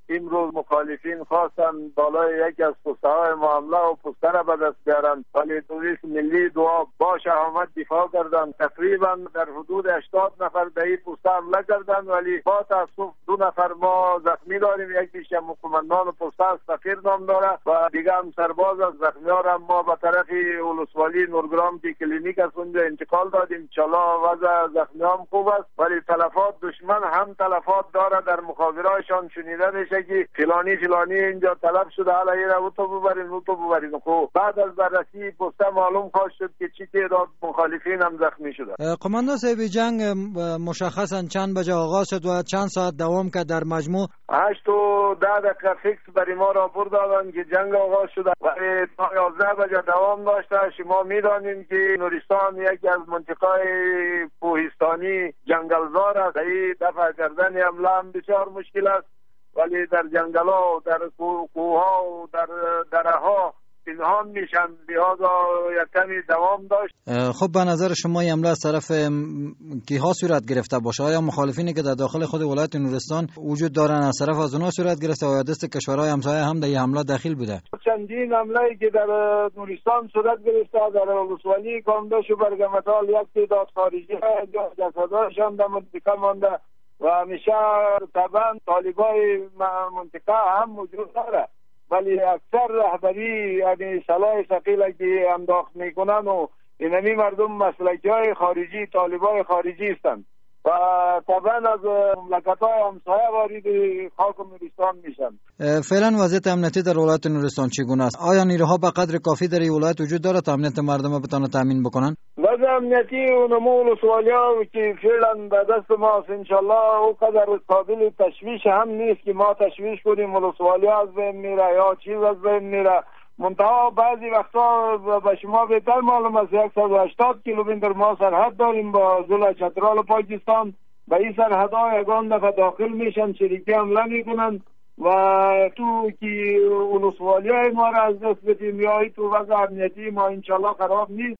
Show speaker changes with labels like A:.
A: امروز مخالفین خواستن بالای یکی از پوسته های معامله و پوسته را به دست بیارن، ولی پلیس ملی دعا با شهامت دفاع کردند. تقریبا در حدود 80 نفر به این پوسته حمله کردند، ولی با تاسف 2 نفر ما زخمی داریم. یکیش قماندان پوسته است، فقیر نام داره، و دیگه هم سرباز از زخمی‌ها را ما به طرف ولسوالی نورگرام که کلینیک است اونجا انتقال دادیم. انشالله وضع زخمی‌ها هم خوب است، ولی تلفات دشمن هم تلفات داره. در مخابراتشان شنیده میشه که فلانی اینجا تلف شده، حالا این رو تو ببرین. خب بعد از بررسی پوسته معلوم خواهد شد که چی تعداد مخالفین هم زخمی شده.
B: قماندان صاحب، جنگ مشخصا چند بجه آغاز شد و چند ساعت دوام کرد؟ در مجموع
A: 8 و 10 دقیقه فیکس برای ما راپور دادن که جنگ آغاز شده و تا 11 بجه دوام داشته. شما میدانید که نورستان یکی از منطقه کوهستانی جنگلزار است. این دفع کردن حمله هم بسیار مشکل است، ولی در جنگل‌ها و در کوه‌ها و در دره‌ها پنهان میشن، لذا یک کمی دوام داشت.
B: خب به نظر شما این حمله از طرف کیها صورت گرفته باشه؟ آیا مخالفینی که در داخل خود ولایت نورستان وجود دارن از طرف از اونها صورت گرفته و یا دست کشورهای همسایه هم در این حمله داخل بوده؟
A: چندین حمله که در نورستان صورت گرفته، در ولسوالی کامداش و برگمتال یک تعداد خارجی جسدهایشان در منطقه مانده و همیشه طبعا طالبای منطقه هم موجود داره، ولی اکثر رهبری یعنی صلاح ثقیل که انداخت میکنن و اینمی مردم مسلکی های خارجی، طالبای خارجی هستند و طبعا از مملکت‌های همسایه وارد خاک نورستان میشن.
B: فعلا وضعیت امنیتی در ولایت نورستان چگونه است؟ آیا نیروها به قدر کافی در این ولایت وجود دارد تا امنیت مردم بتوانند تامین بکنن؟
A: وضع امنیتی و نمو ولسوالی‌ها که فعلا به دست ماست، انشالله او قدر قابل تشویش هم نیست که ما تشویش کنیم ولسوالی‌ها از بین میره یا چیز از بین میره. منتها بعضی وقتا به شما بهتر معلوم است 180 کیلومتر ما سرحد داریم با ضلع چترال پاکستان. به این سرحدها یگان دفعه داخل میشن، شریکی حمله میکنن و تو که ولسوالی‌های ما را از دست بدیم یا تو وضع امنیتی ما انشالله خراب نیست.